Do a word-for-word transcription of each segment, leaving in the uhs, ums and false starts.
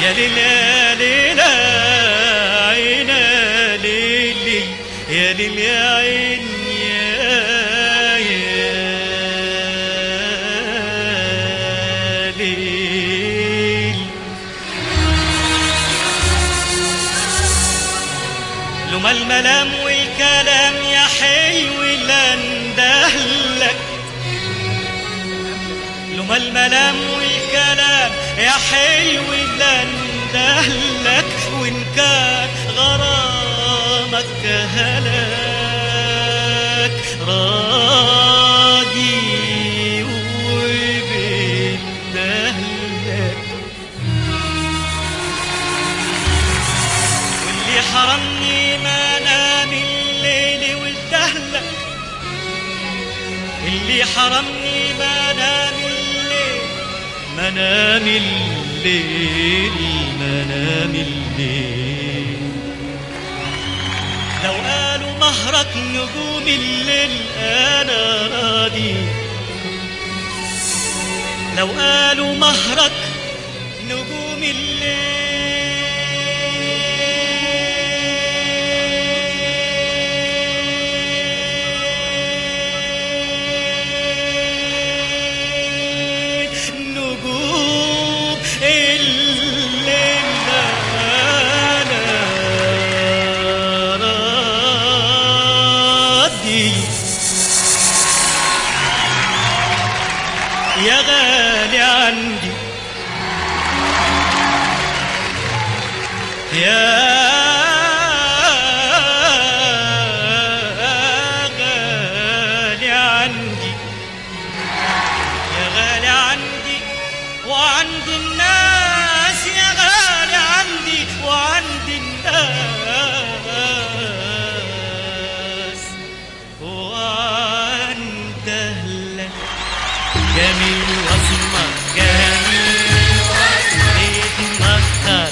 يا ليل يا ليل عين ليلي يا ليل يا عين يا ليل. لما الملام والكلام يا حلو لا اندهلك، لما الملام والكلام يا حلو لا اندهلك، وان كان غرامك هلاك راضي وبندهلك. واللي حرمني ما نام الليل وانتهلك، اللي حرمني ما نام الليل ما نام الليل ما نام الليل. لو قالوا مهرك نجوم الليل انا راضي، لو قالوا مهرك نجوم الليل يا غالي عندي يا غالي عندي يا غالي عندي وعند الناس، يا غالي عندي وعند الناس وعند أهلك. جميل واسمر جميل واسمر بيتمخر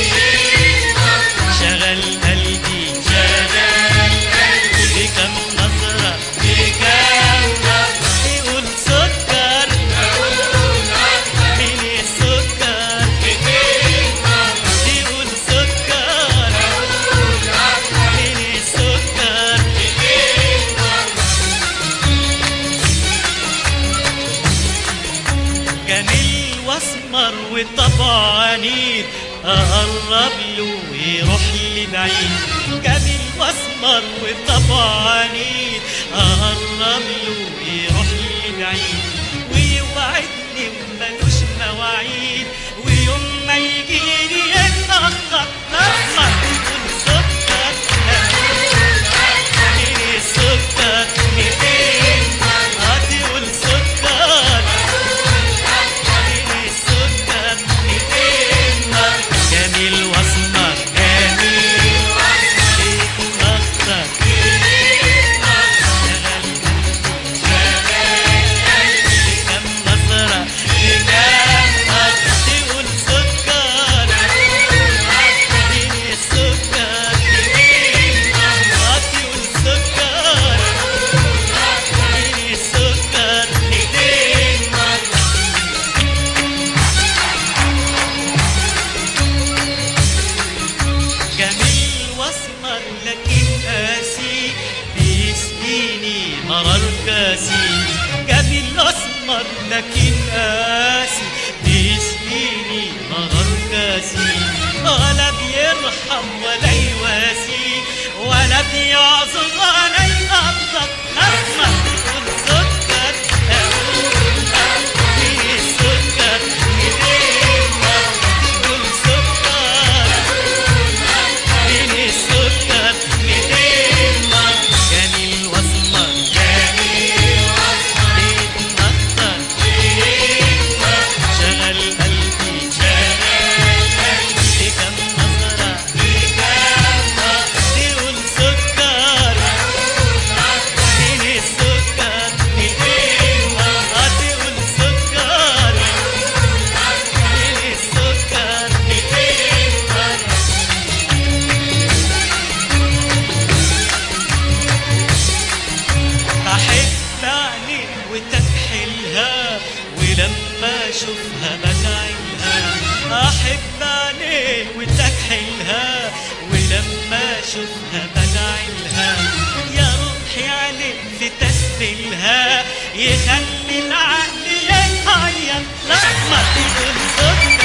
شغل قلبي شغل قلبي بكم نظرة بكم نظرة. يقول سكر أقول أكتر من السكر ميتين مرة. يقول سكر أقول أكتر من السكر ميتين مرة. جميل واسمر وطبعه عنيد اقرب له ويروح لي بعيد. جميل واسمر وطبعه عنيد اقرب له ويروح لي بعيد، ويوعدني وملوش مواعيد، ويوم ما يجيلي يتأخر نسمر. يقول سكر السكر ميتين مرة. تقول سكر جميل واسمر جميل واسمر بيتمخر شغل قلبي بكم نظرة بكم نظرة. تقول سكر من السكر ميتين مرة. تقول سكر من السكر ميتين مرة. جميل واسمر لكن قاسي بيسقيني مرار كاسي. جميل اسمر لكن قاسي بيسقيني مرار كاسي. ولا بيرحم ولا يواسي ولا بيعذر ولا يقدر. اسمر تقول سكر اقول من السكر ميتين مرة. تقول سكر من السكر ميتين مرة. جميل واسمر جميل واسمر بيتمخر شغل قلبي شغل قلبي بكم نظرة بكم نظرة. تقول سكر من السكر ميتين مرة. تقول سكر من السكر ميتين مرة. أحب عينيك وتكحلها ولما أشوفها بدعيلها. أحب بحب عليه وتكحلها، ولما اشوفها بدعيلها يا روحي عليك في تسبيلها، يخلي العقل يتغير لما تقول